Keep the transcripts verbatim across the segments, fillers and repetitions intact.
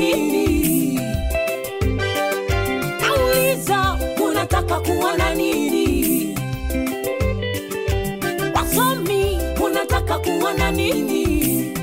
nini? Nauliza unataka kuona nini? Wasomi unataka kuona nini?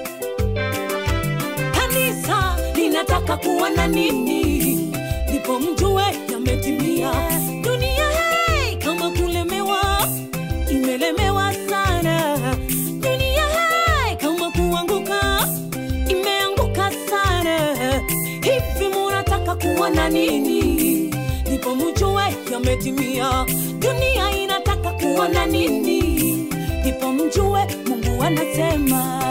Kanisa linataka kuona nini? Ndipo mjue yametimia. Dunia hey, kama kulemewa, imelemewa sana. Dunia hey, kama kuanguka, imeanguka sana. Hivi munataka kuona nini? Ndipo mjue yametimia. Dunia inataka kuona nini? Ndipo mjue Mungu anasema.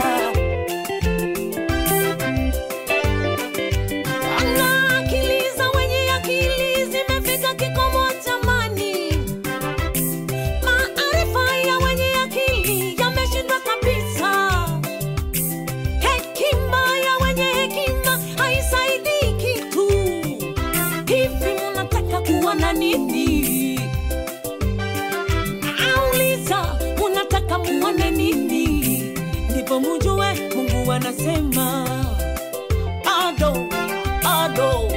Nini? Nauliza unataka muone nini? Ndipo mjue Mungu anasema. Bado, bado,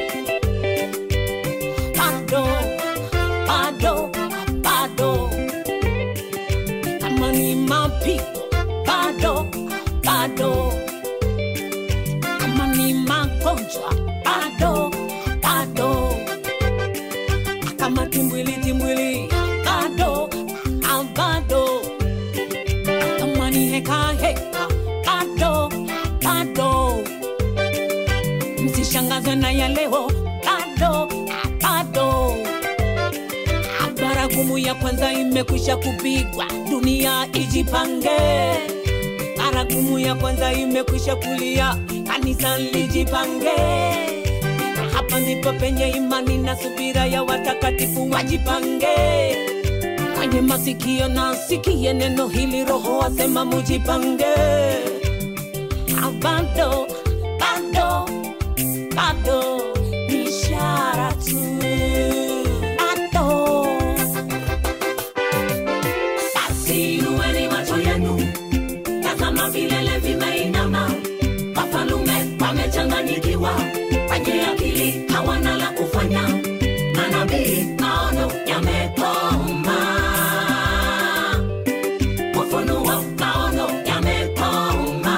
bado, bado, bado. Kama ni mapito, bado, bado. Kama ni magonjwa, bado, bado. Kama timbwili timbwili, bado, bado. Kama ni heka heka, bado, bado. Msishangazwe na ya leo, bado, bado. Baragumu ya kwanza imekwisha kupigwa, dunia ijipange. Baragumu ya kwanza imekwisha kulia, kanisa lijipange. Hapa ndipo penye imani na subira ya watakatifu wajipange. Kwenye masikio na sikie neno hili, Roho asema mujipange. Bado, bado, bado, ishara tu. Bado. Basi inueni macho yenu, tazama vilele vimeinama. Wafalme wamechanganyikiwa, wenye akili hawana la kufanya. Manabii maono yamekoma, ufunuo maono yamekoma.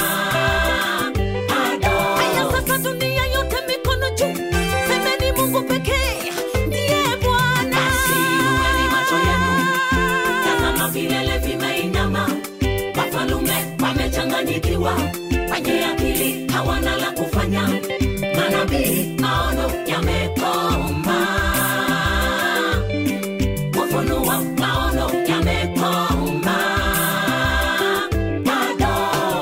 Bado. Haya sasa dunia yote mikono juu, semeni Mungu pekee ndiye Bwana. Basi inueni macho yenu, tazama vilele vimeinama. Wafalme wamechanganyikiwa, wenye akili hawana la kufanya. Manabii maono yamekoma, ufunuo maono yamekoma. Bado.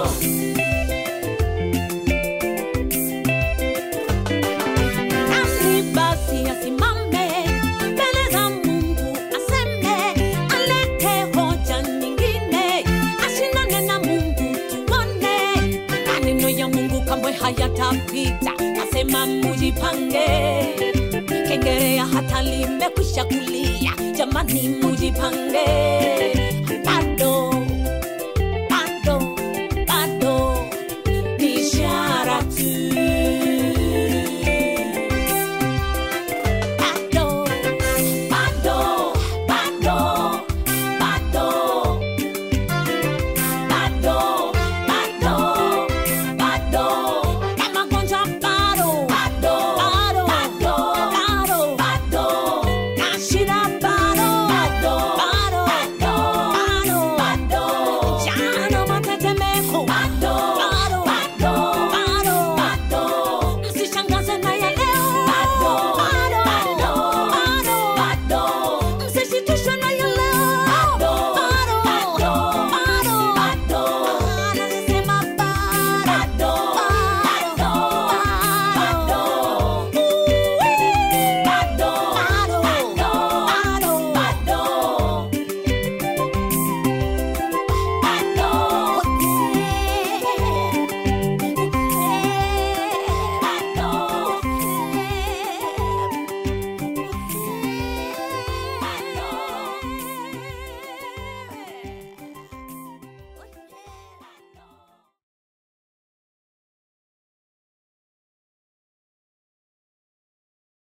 Nasi basi asimame mbele za Mungu, aseme, alete hoja nyingine, ashindane na Mungu tuone. Maneno ya Mungu kamwe hayatapita, nasema mujipange. Kengerea hata limekwisha kulia, jamani mujipange.